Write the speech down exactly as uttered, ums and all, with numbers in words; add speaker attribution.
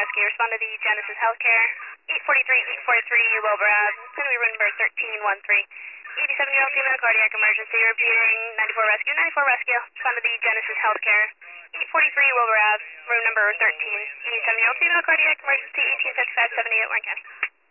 Speaker 1: Rescue. Respond to the Genesis Healthcare. eight forty-three, eight forty-three, Wilbur Ave. It's going to be room number thirteen one three. eighty-seven-year-old female cardiac emergency. Repeating, ninety-four Rescue, ninety-four Rescue. Respond to the Genesis Healthcare. eight forty-three, Wilbur Ave. Room number thirteen. eighty-seven-year-old female cardiac emergency. eighteen fifty-five seventy-eight, Warren County.